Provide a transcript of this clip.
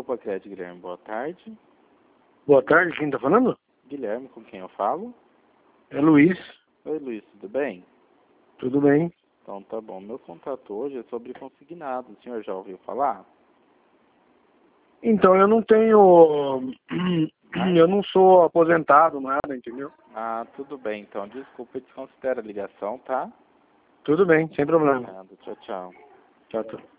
Copa Crédito, Guilherme, boa tarde. Boa tarde, quem tá falando? Guilherme, com quem eu falo? É Luiz. Oi, Luiz, tudo bem? Tudo bem? Então tá bom. Meu contato hoje é sobre consignado. O senhor já ouviu falar? Então, eu não tenho... Eu não sou aposentado, nada, entendeu? Ah, tudo bem. Então, desculpa, desconsidera a ligação, tá? Tudo bem, sem problema. Nada, tchau, tchau. Tchau, tchau.